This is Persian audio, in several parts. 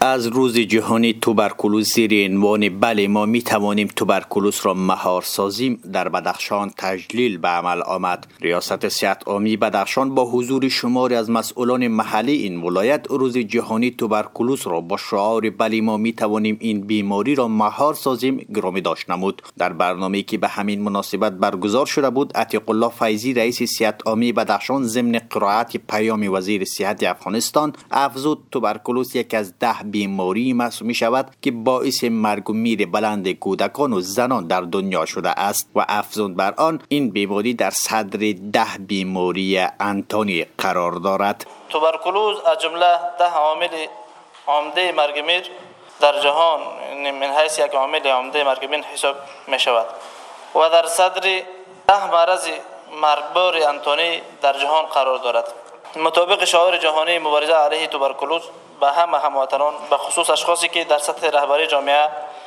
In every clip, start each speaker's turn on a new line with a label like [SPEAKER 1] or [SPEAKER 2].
[SPEAKER 1] از روز جهانی توبرکلوز زیر عنوان بله ما می توانیم توبرکلوز را مهار سازیم در بدخشان تجلیل به عمل آمد. ریاست صحت عامی بدخشان با حضور شماری از مسئولان محلی این ولایت روز جهانی توبرکلوز را با شعار بله ما می توانیم این بیماری را مهار سازیم گرامی داشت نمود. در برنامه‌ای که به همین مناسبت برگزار شده بود، عتیق الله فیضی رئیس صحت عامی بدخشان ضمن قرائت پیام وزیر صحت افغانستان افزود توبرکلوز یک از 10 بیماری محسوب می شود که باعث مرگ و میر بلند کودکان و زنان در دنیا شده است و افزود بر آن این بیماری در صدر 10 بیماری انتانی قرار دارد.
[SPEAKER 2] توبرکلوز از جمله 10 عامل عمده مرگ میر در جهان من حیث یک عامل عمده مرگ میر حساب می شود و در صدر 10 مرض مرگبار انتانی در جهان قرار دارد. مطابق شعار جهانی مبارزه علیه توبرکلوز به همه هموطنان به خصوص اشخاصی که در سطح رهبری جامعه،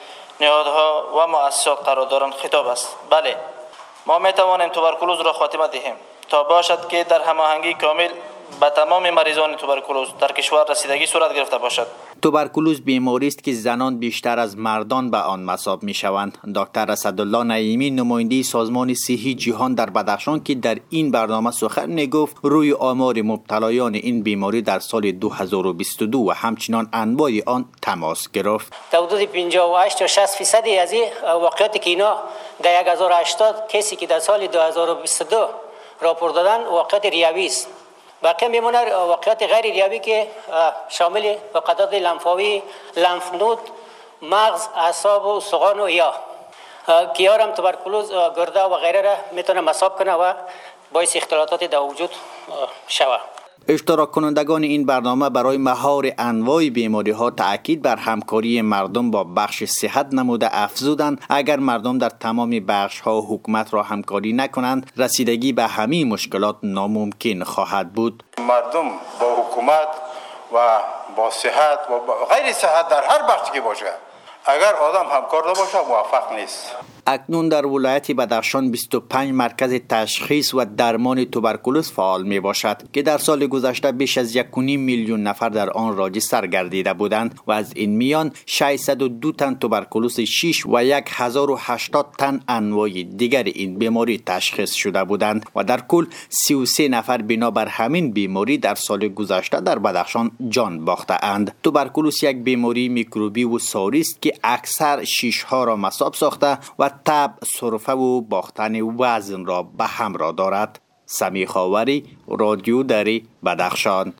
[SPEAKER 2] نهادها و مؤسسات قرار دارند خطاب است. بله، ما می توانیم توبرکلوز را خاتمه دهیم تا باشد که در هماهنگی کامل به تمام مریضان توبرکلوز در کشور رسیدگی صورت گرفته باشد.
[SPEAKER 1] توبرکلوز بیماری است که زنان بیشتر از مردان به آن مصاب می شوند. دکتر اسدالله نعیمی نماینده سازمان صحی جهان در بدخشان که در این برنامه سخن می گفت، روی آمار مبتلایان این بیماری در سال 2022 و همچنان انواع آن تماس گرفت.
[SPEAKER 3] حدود 58 تا 60% از این واقعاتی که اینا در 1080 کسی که در سال 2022 راپورت دادن واقعات ریوی است. باقی میمونه واقعات غیر ریوی که شامل فقدان لنفاوی، لنف نود، مغز، اعصاب و استخوان و یا که هم توبرکلوز گرده و غیره را میتونه مصاب کنه و باعث اختلالات در وجود شود.
[SPEAKER 1] اشتراک کنندگان این برنامه برای مهار انواع بیماری ها تاکید بر همکاری مردم با بخش صحت نموده افزودند اگر مردم در تمام بخش ها حکومت را همکاری نکنند رسیدگی به همه مشکلات ناممکن خواهد بود.
[SPEAKER 4] مردم با حکومت و با صحت و با غیر صحت در هر بخشی که باشه اگر آدم همکار نباشه موفق نیست.
[SPEAKER 1] اکنون در ولایت بدخشان 25 مرکز تشخیص و درمان توبرکلوز فعال می باشد که در سال گذشته بیش از 1.5 میلیون نفر در آن راجستر گردیده بودند و از این میان 602 تن توبرکلوز 6 و 1080 تن انواع دیگر این بیماری تشخیص شده بودند و در کل 33 نفر بنابر همین بیماری در سال گذشته در بدخشان جان باخته اند. توبرکلوز یک بیماری میکروبی و ساری است که اکثر شیش ها را مصاب ساخته و تب، سرفه و باختن وزن را به همراه دارد. سمیع خاوری، رادیو دری، بدخشان.